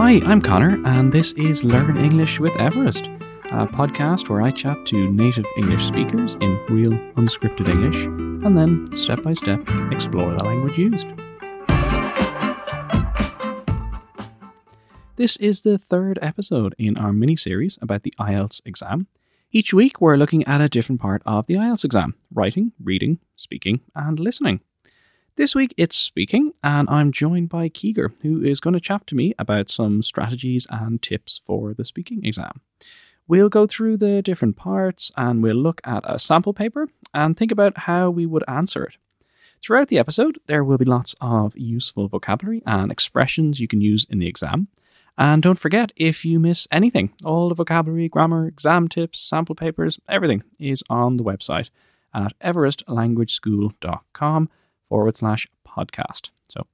Hi, I'm Connor, and this is Learn English with Everest, a podcast where I chat to native English speakers in real, unscripted English, and then, step by step, explore the language used. This is the third episode in our mini-series about the IELTS exam. Each week, we're looking at a different part of the IELTS exam: writing, reading, speaking, and listening. This week it's speaking, and I'm joined by Keeger, who is going to chat to me about some strategies and tips for the speaking exam. We'll go through the different parts, and we'll look at a sample paper and think about how we would answer it. Throughout the episode, there will be lots of useful vocabulary and expressions you can use in the exam. And don't forget, if you miss anything, all the vocabulary, grammar, exam tips, sample papers, everything is on the website at everestlanguageschool.com/podcast. So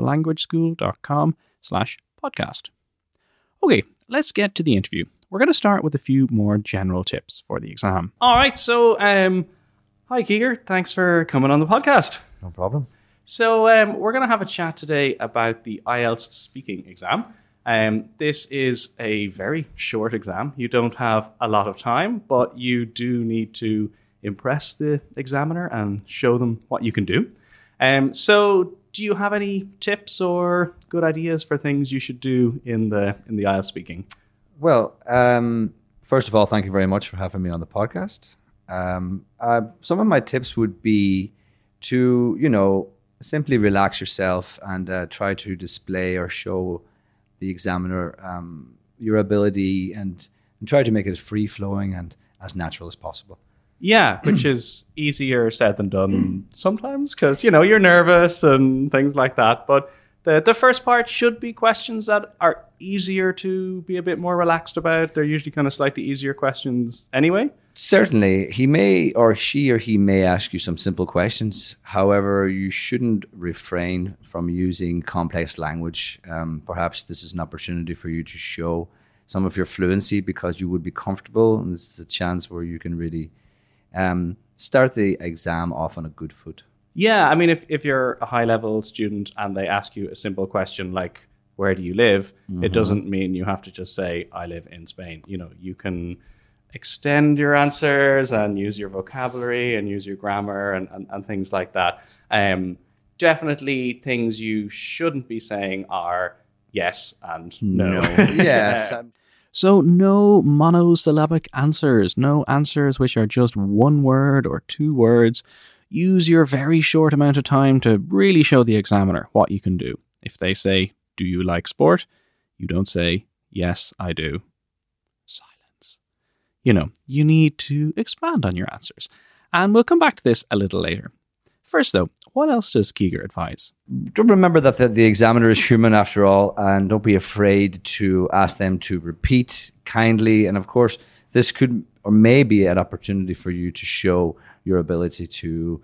everestlanguageschool.com/podcast. Okay, let's get to the interview. We're going to start with a few more general tips for the exam. All right, so hi Keeger, thanks for coming on the podcast. No problem. So we're going to have a chat today about the IELTS speaking exam. This is a very short exam. You don't have a lot of time, but you do need to impress the examiner and show them what you can do. So do you have any tips or good ideas for things you should do in the IELTS speaking? Well, first of all, thank you very much for having me on the podcast. Some of my tips would be to, simply relax yourself and try to display or show the examiner your ability and try to make it as free-flowing and as natural as possible. Yeah, which is easier said than done sometimes because, you're nervous and things like that. But the first part should be questions that are easier to be a bit more relaxed about. They're usually kind of slightly easier questions anyway. Certainly, he may or he may ask you some simple questions. However, you shouldn't refrain from using complex language. Perhaps this is an opportunity for you to show some of your fluency because you would be comfortable, and this is a chance where you can really start the exam off on a good foot. Yeah, I mean, if you're a high-level student and they ask you a simple question like, where do you live? Mm-hmm. It doesn't mean you have to just say, I live in Spain. You can extend your answers and use your vocabulary and use your grammar and things like that. Definitely things you shouldn't be saying are yes and no. Yes. So no monosyllabic answers, no answers which are just one word or two words. Use your very short amount of time to really show the examiner what you can do. If they say, do you like sport? You don't say, yes, I do. Silence. You need to expand on your answers. And we'll come back to this a little later. First though, what else does Keeger advise? Don't remember that the examiner is human after all, and don't be afraid to ask them to repeat kindly. And of course, this could or may be an opportunity for you to show your ability to,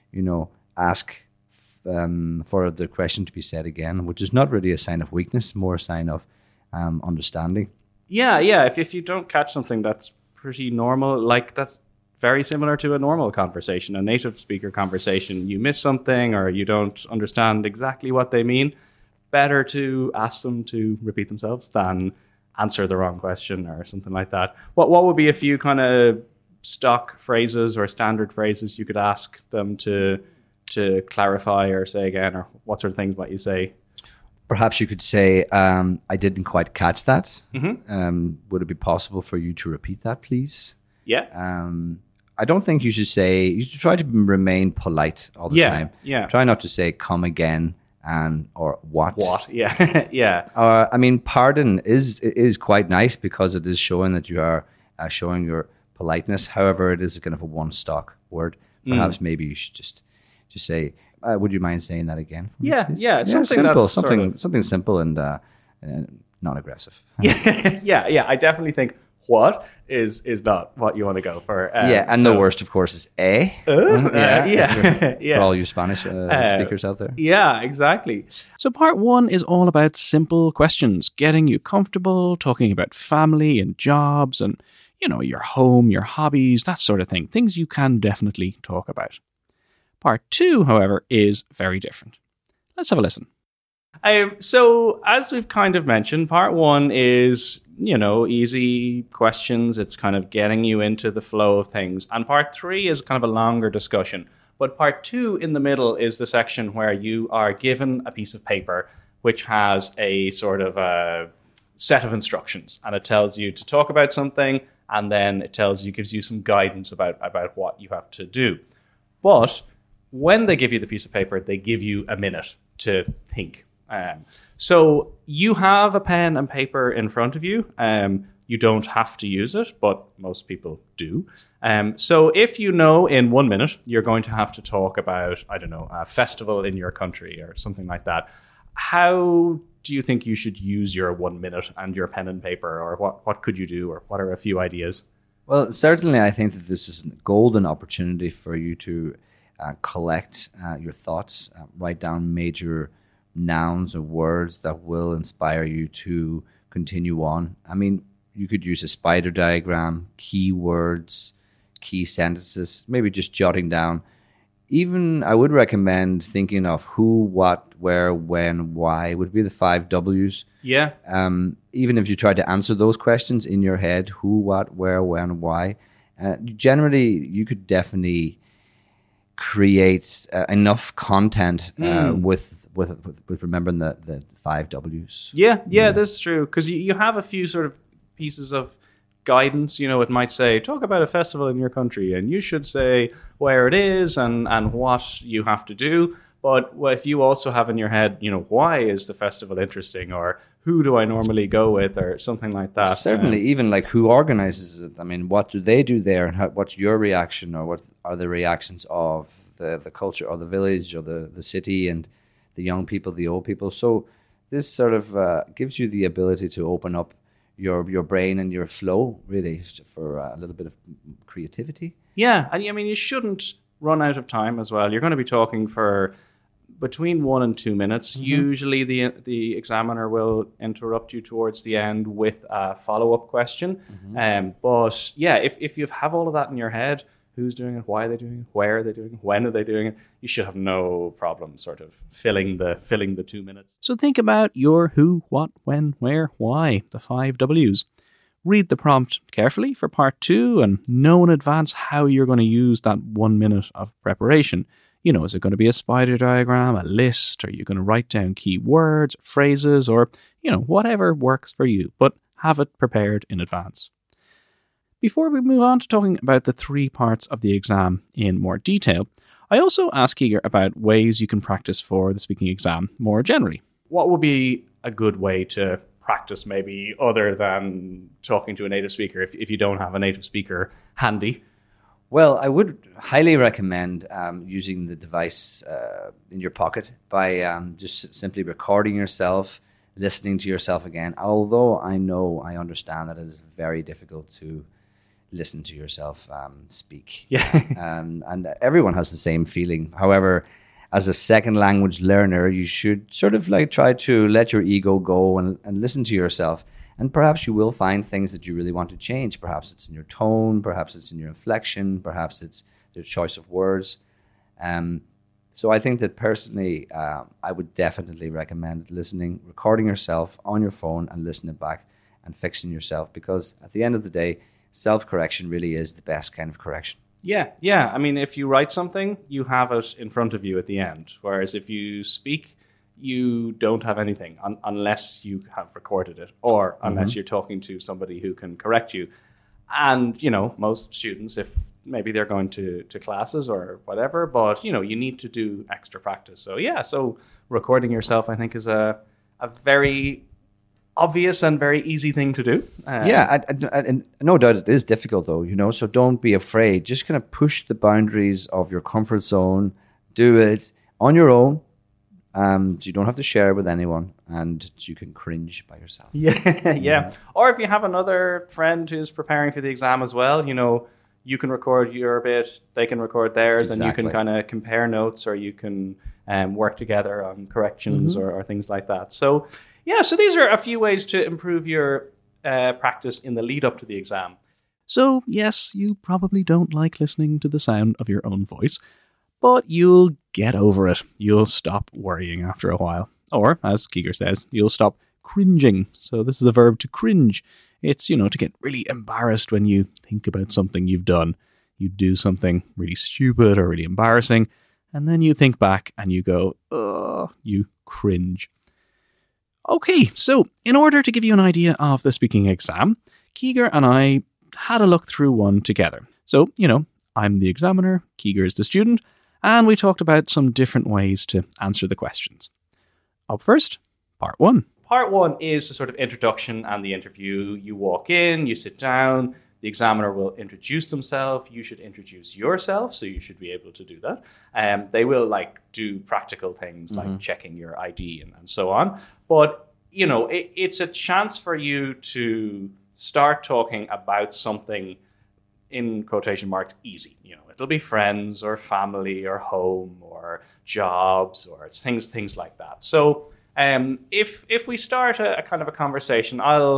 ask for the question to be said again, which is not really a sign of weakness, more a sign of understanding. Yeah. If you don't catch something that's pretty normal, like that's very similar to a normal conversation, a native speaker conversation. You miss something or you don't understand exactly what they mean, better to ask them to repeat themselves than answer the wrong question or something like that. What would be a few kind of stock phrases or standard phrases you could ask them to clarify or say again, or what sort of things might you say? Perhaps you could say, I didn't quite catch that. Mm-hmm. Would it be possible for you to repeat that, please? Yeah. I don't think you should try to remain polite all the time. Yeah. Try not to say come again or what. What? Yeah. Yeah. Pardon is quite nice because it is showing that you are showing your politeness. However, it is kind of a one stock word. Perhaps maybe you should just say, would you mind saying that again? Yeah. Something simple, something simple and not aggressive. Yeah. I definitely think what is not what you want to go for. The worst, of course, is a. Yeah. For all you Spanish speakers out there. Yeah, exactly. So part one is all about simple questions, getting you comfortable, talking about family and jobs and, your home, your hobbies, that sort of thing. Things you can definitely talk about. Part two, however, is very different. Let's have a listen. So, as we've kind of mentioned, part one is, easy questions. It's kind of getting you into the flow of things. And part three is kind of a longer discussion. But part two in the middle is the section where you are given a piece of paper which has a sort of a set of instructions. And it tells you to talk about something, and then it gives you some guidance about what you have to do. But when they give you the piece of paper, they give you a minute to think. So you have a pen and paper in front of you. You don't have to use it, but most people do. So if in 1 minute, you're going to have to talk about, I don't know, a festival in your country or something like that, how do you think you should use your 1 minute and your pen and paper, or what could you do, or what are a few ideas? Well, certainly I think that this is a golden opportunity for you to collect your thoughts, write down major nouns or words that will inspire you to continue on. I mean, you could use a spider diagram, keywords, key sentences, maybe just jotting down. Even I would recommend thinking of who, what, where, when, why would be the 5 W's. Yeah. Even if you try to answer those questions in your head, who, what, where, when, why, generally you could definitely create enough content with remembering the 5 W's. Yeah, that's true. Because you have a few sort of pieces of guidance. It might say, talk about a festival in your country, and you should say where it is and what you have to do. But if you also have in your head, why is the festival interesting, or who do I normally go with, or something like that. Certainly, even like who organizes it. I mean, what do they do there, and what's your reaction, or what are the reactions of the culture or the village or the city and the young people, the old people. So this sort of gives you the ability to open up your brain and your flow, really, for a little bit of creativity. Yeah, and I mean, you shouldn't run out of time as well. You're going to be talking for between 1 and 2 minutes. Mm-hmm. Usually the examiner will interrupt you towards the end with a follow-up question. Mm-hmm. But yeah, if you have all of that in your head, who's doing it, why are they doing it, where are they doing it, when are they doing it, you should have no problem sort of filling the 2 minutes. So think about your who, what, when, where, why, the 5 W's. Read the prompt carefully for part 2 and know in advance how you're going to use that 1 minute of preparation. Is it going to be a spider diagram, a list? Are you going to write down key words, phrases, or, whatever works for you, but have it prepared in advance. Before we move on to talking about the 3 parts of the exam in more detail, I also asked Keegar about ways you can practice for the speaking exam more generally. What would be a good way to practice, maybe other than talking to a native speaker, if you don't have a native speaker handy? Well, I would highly recommend using the device in your pocket by just simply recording yourself, listening to yourself again. Although I understand that it is very difficult to listen to yourself speak. Yeah. And everyone has the same feeling. However, as a second language learner, you should sort of like try to let your ego go and listen to yourself. And perhaps you will find things that you really want to change. Perhaps it's in your tone, perhaps it's in your inflection, perhaps it's the choice of words. So I think that personally, I would definitely recommend recording yourself on your phone and listening back and fixing yourself, because at the end of the day, self-correction really is the best kind of correction. Yeah. I mean, if you write something, you have it in front of you at the end. Whereas if you speak, you don't have anything unless you have recorded it, or unless you're talking to somebody who can correct you. And, most students, if maybe they're going to classes or whatever, but, you need to do extra practice. So recording yourself, I think, is a very obvious and very easy thing to do. And no doubt it is difficult, though, so don't be afraid. Just kind of push the boundaries of your comfort zone. Do it on your own. You don't have to share with anyone, and you can cringe by yourself. Yeah. Or if you have another friend who's preparing for the exam as well, you can record your bit, they can record theirs, exactly. And you can kind of compare notes, or you can work together on corrections or things like that. So these are a few ways to improve your practice in the lead up to the exam. So yes, you probably don't like listening to the sound of your own voice, but you'll get over it. You'll stop worrying after a while. Or, as Keeger says, you'll stop cringing. So this is a verb to cringe. It's, to get really embarrassed when you think about something you've done. You do something really stupid or really embarrassing, and then you think back and you go, ugh, you cringe. Okay, so in order to give you an idea of the speaking exam, Keeger and I had a look through one together. So, I'm the examiner, Keeger is the student, and we talked about some different ways to answer the questions. Up first, part 1. Part 1 is the sort of introduction and the interview. You walk in, you sit down, the examiner will introduce themselves. You should introduce yourself, so you should be able to do that. They will do practical things like checking your ID and so on. But, it's a chance for you to start talking about something, in quotation marks, easy. It'll be friends or family or home or jobs or things like that. So if we start a kind of a conversation,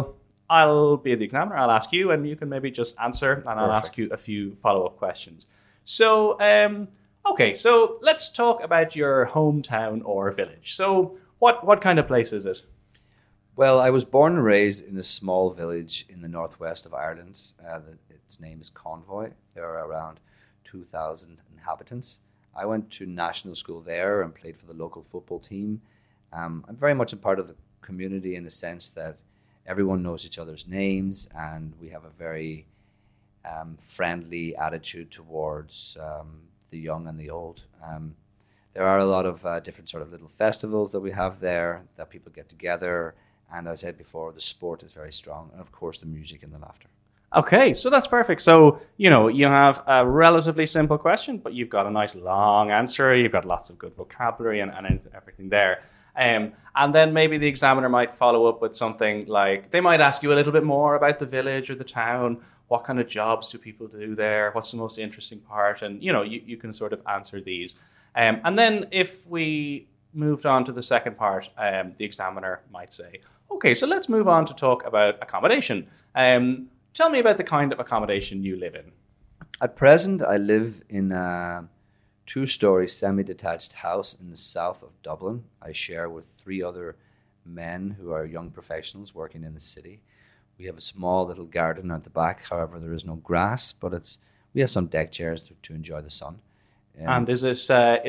I'll be the examiner. I'll ask you, and you can maybe just answer, and I'll ask you a few follow-up questions. So, okay, so let's talk about your hometown or village. So, what kind of place is it? Well, I was born and raised in a small village in the northwest of Ireland. Its name is Convoy. There are around 2,000 inhabitants. I went to national school there and played for the local football team. I'm very much a part of the community in the sense that everyone knows each other's names, and we have a very friendly attitude towards the young and the old. There are a lot of different sort of little festivals that we have there that people get together. And as I said before, the sport is very strong. And of course, the music and the laughter. Okay, so that's perfect. So, you have a relatively simple question, but you've got a nice long answer. You've got lots of good vocabulary and everything there. And then maybe the examiner might follow up with something like, they might ask you a little bit more about the village or the town. What kind of jobs do people do there? What's the most interesting part? And, you can sort of answer these. And then if we moved on to the second part, the examiner might say, okay, so let's move on to talk about accommodation. Tell me about the kind of accommodation you live in. At present, I live in a 2-story semi-detached house in the south of Dublin. I share with 3 other men who are young professionals working in the city. We have a small little garden at the back. However, there is no grass, but we have some deck chairs to enjoy the sun. And is it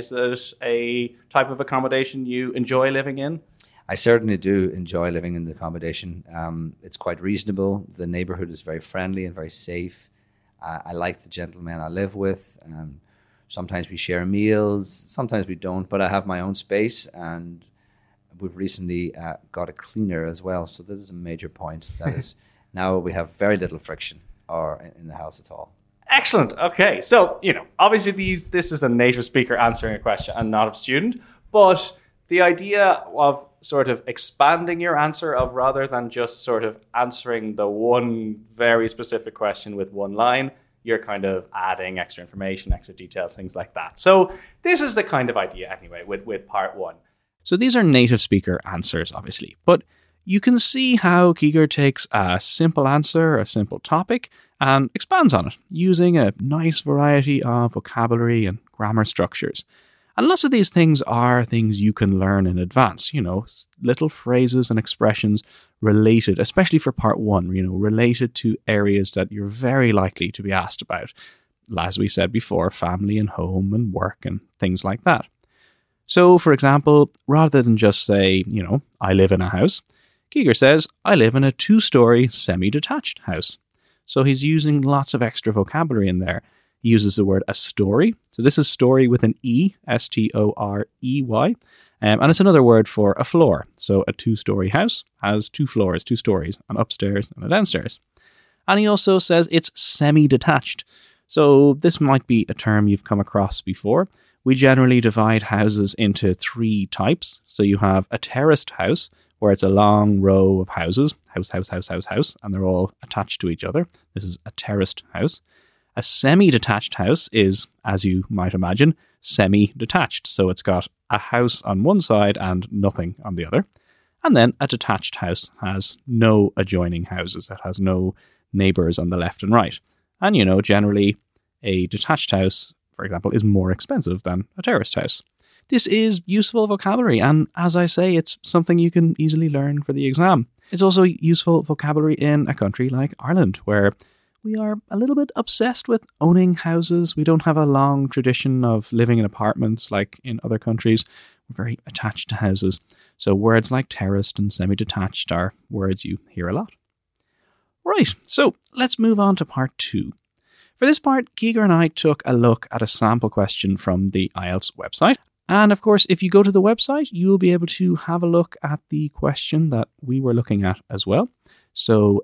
a type of accommodation you enjoy living in? I certainly do enjoy living in the accommodation. It's quite reasonable. The neighborhood is very friendly and very safe. I like the gentlemen I live with. Sometimes we share meals, sometimes we don't, but I have my own space, and we've recently got a cleaner as well. So this is a major point. That is, now we have very little friction in the house at all. Excellent. Okay. So, obviously this is a native speaker answering a question and not a student, but the idea of sort of expanding your answer rather than just sort of answering the one very specific question with one line, you're kind of adding extra information, extra details, things like that. So this is the kind of idea anyway with part 1. So these are native speaker answers, obviously, but you can see how Keeger takes a simple answer, a simple topic, and expands on it using a nice variety of vocabulary and grammar structures. And lots of these things are things you can learn in advance, little phrases and expressions related, especially for part 1, related to areas that you're very likely to be asked about. As we said before, family and home and work and things like that. So, for example, rather than just say, I live in a house, Keeger says, I live in a 2-story semi-detached house. So he's using lots of extra vocabulary in there. He uses the word a story. So this is story with an E, S-T-O-R-E-Y. And it's another word for a floor. So a 2-story house has 2 floors, 2 stories, an upstairs and a downstairs. And he also says it's semi-detached. So this might be a term you've come across before. We generally divide houses into 3 types. So you have a terraced house, where it's a long row of houses, house, and they're all attached to each other. This is a terraced house. A semi-detached house is, as you might imagine, semi-detached. So it's got a house on one side and nothing on the other. And then a detached house has no adjoining houses. It has no neighbours on the left and right. And, generally, a detached house, for example, is more expensive than a terraced house. This is useful vocabulary, and as I say, it's something you can easily learn for the exam. It's also useful vocabulary in a country like Ireland, where we are a little bit obsessed with owning houses. We don't have a long tradition of living in apartments like in other countries. We're very attached to houses. So words like terraced and semi-detached are words you hear a lot. Right, so let's move on to part 2. For this part, Keegar and I took a look at a sample question from the IELTS website. And of course, if you go to the website, you'll be able to have a look at the question that we were looking at as well. So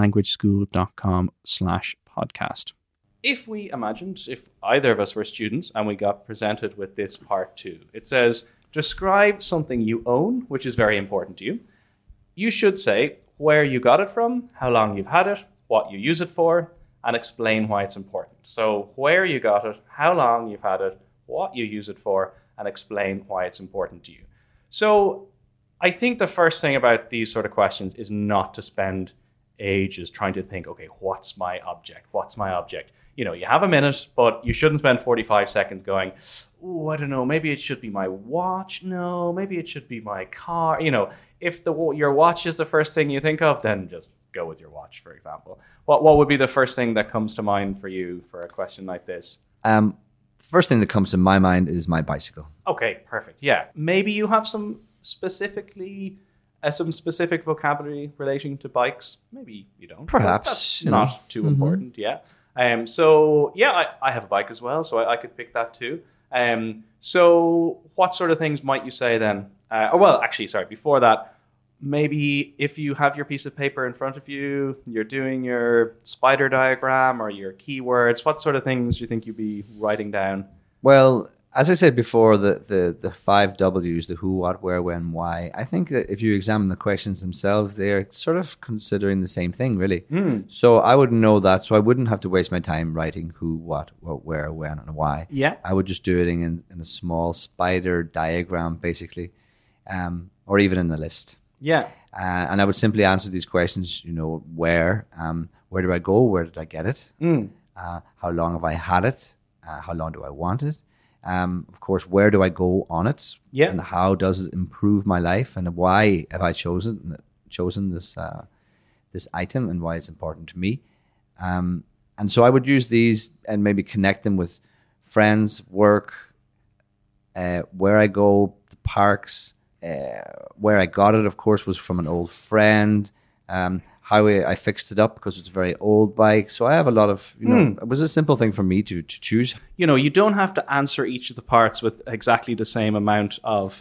everestlanguageschool.com/podcast. If we imagined, if either of us were students and we got presented with this part 2, it says, describe something you own, which is very important to you. You should say where you got it from, how long you've had it, what you use it for, and explain why it's important. So where you got it, how long you've had it, what you use it for, and explain why it's important to you. So I think the first thing about these sort of questions is not to spend ages trying to think, okay, what's my object? What's my object? You know, you have a minute, but you shouldn't spend 45 seconds going, oh, I don't know, maybe it should be my watch. No, maybe it should be my car. You know, if your watch is the first thing you think of, then just go with your watch, for example. What would be the first thing that comes to mind for you for a question like this? First thing that comes to my mind is my bicycle. Okay, perfect. Yeah. Maybe you have some specific vocabulary relating to bikes. Maybe you don't. Perhaps. That's not too important, yeah. So, yeah, I have a bike as well, so I could pick that too. So what sort of things might you say then? Before that, maybe if you have your piece of paper in front of you, you're doing your spider diagram or your keywords, what sort of things do you think you'd be writing down? Well, as I said before, the 5 W's, the who, what, where, when, why, I think that if you examine the questions themselves, they're sort of considering the same thing, really. So I would know that, so I wouldn't have to waste my time writing who, what, where, when, and why. Yeah. I would just do it in a small spider diagram, basically, or even in a list. Yeah. And I would simply answer these questions, where do I go? Where did I get it? How long have I had it? How long do I want it? Of course, where do I go on it? Yeah. And how does it improve my life? And why have I chosen this item and why it's important to me? And so I would use these and maybe connect them with friends, work, where I go, the parks. Where I got it, of course, was from an old friend. How I fixed it up because it's a very old bike. So I have a lot of, it was a simple thing for me to choose. You don't have to answer each of the parts with exactly the same amount of,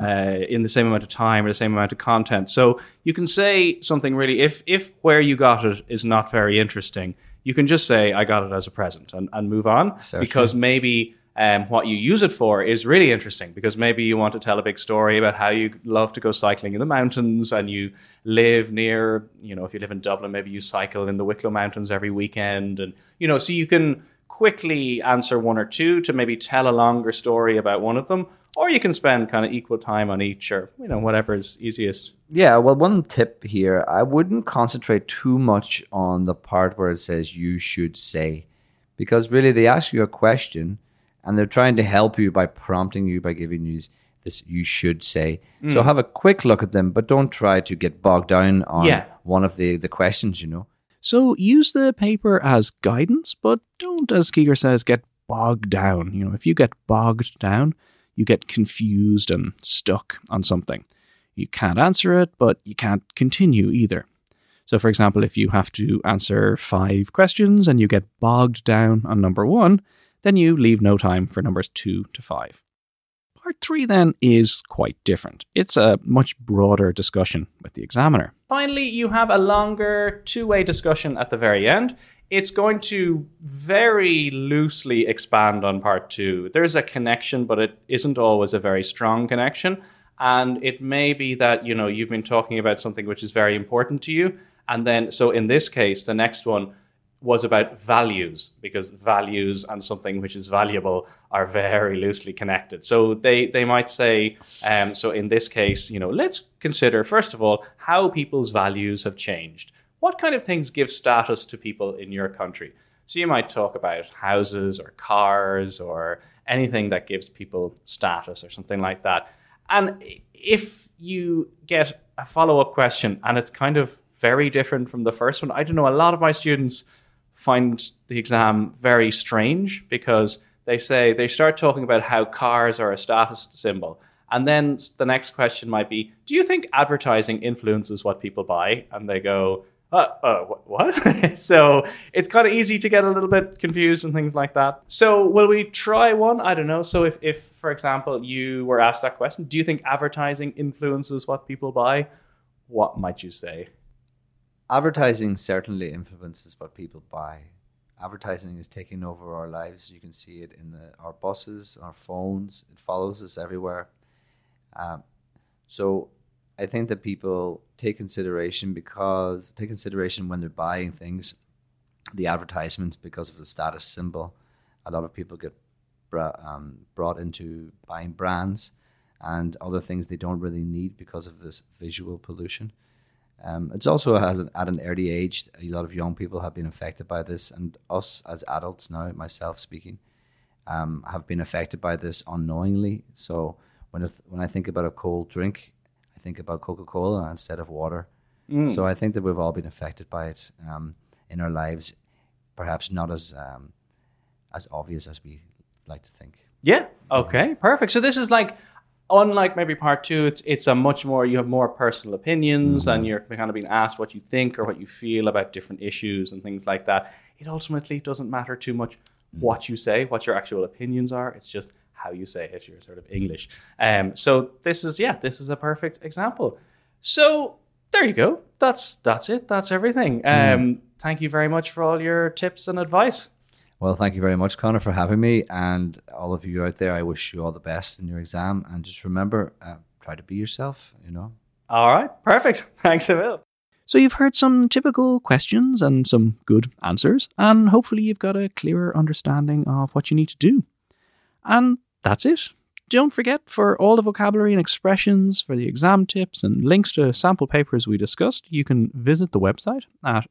in the same amount of time or the same amount of content. So you can say something really, if where you got it is not very interesting, you can just say, I got it as a present and move on. Certainly. Because maybe what you use it for is really interesting, because maybe you want to tell a big story about how you love to go cycling in the mountains and you live near, if you live in Dublin, maybe you cycle in the Wicklow Mountains every weekend. And, so you can quickly answer one or two to maybe tell a longer story about one of them, or you can spend kind of equal time on each, or, whatever is easiest. Yeah, well, one tip here, I wouldn't concentrate too much on the part where it says you should say, because really they ask you a question and they're trying to help you by prompting you, by giving you this you should say. So have a quick look at them, but don't try to get bogged down on one of the questions, So use the paper as guidance, but don't, as Keegar says, get bogged down. If you get bogged down, you get confused and stuck on something. You can't answer it, but you can't continue either. So, for example, if you have to answer 5 questions and you get bogged down on number 1, then you leave no time for numbers 2 to 5. Part 3 then is quite different. It's a much broader discussion with the examiner. Finally, you have a longer 2-way discussion at the very end. It's going to very loosely expand on part 2. There's a connection, but it isn't always a very strong connection. And it may be that, you've been talking about something which is very important to you. And then, so in this case, the next one was about values, because values and something which is valuable are very loosely connected. So they might say, so in this case, let's consider, first of all, how people's values have changed. What kind of things give status to people in your country? So you might talk about houses or cars or anything that gives people status or something like that. And if you get a follow-up question and it's kind of very different from the first one, I don't know, a lot of my students find the exam very strange because they start talking about how cars are a status symbol. And then the next question might be, do you think advertising influences what people buy? And they go, what? So it's kind of easy to get a little bit confused and things like that. So will we try one? I don't know. So if for example, you were asked that question, do you think advertising influences what people buy? What might you say? Advertising certainly influences what people buy. Advertising is taking over our lives. You can see it in our buses, our phones. It follows us everywhere. So I think that people take consideration when they're buying things, the advertisements, because of the status symbol. A lot of people get brought into buying brands and other things they don't really need because of this visual pollution. It's also at an early age, a lot of young people have been affected by this, and us as adults now, myself speaking, have been affected by this unknowingly. So when I think about a cold drink, I think about Coca-Cola instead of water. So I think that we've all been affected by it in our lives, perhaps not as obvious as we like to think. Yeah. Okay. Perfect. So this is like, unlike maybe part two, it's a much more, you have more personal opinions and you're kind of being asked what you think or what you feel about different issues and things like that. It ultimately doesn't matter too much what you say, what your actual opinions are. It's just how you say it, your sort of English. So this is a perfect example. So there you go. That's it. That's everything. Thank you very much for all your tips and advice. Well, thank you very much, Connor, for having me. And all of you out there, I wish you all the best in your exam. And just remember, try to be yourself, All right. Perfect. Thanks a million. So you've heard some typical questions and some good answers. And hopefully you've got a clearer understanding of what you need to do. And that's it. Don't forget, for all the vocabulary and expressions, for the exam tips and links to sample papers we discussed, you can visit the website at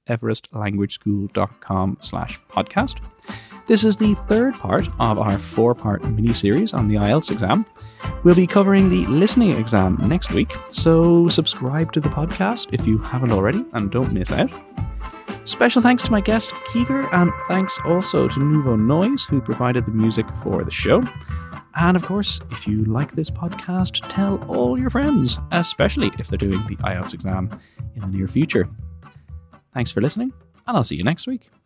everestlanguageschool.com/podcast. This is the third part of our 4-part mini-series on the IELTS exam. We'll be covering the listening exam next week, so subscribe to the podcast if you haven't already and don't miss out. Special thanks to my guest, Keeger, and thanks also to Nouveau Noise, who provided the music for the show. And of course, if you like this podcast, tell all your friends, especially if they're doing the IELTS exam in the near future. Thanks for listening, and I'll see you next week.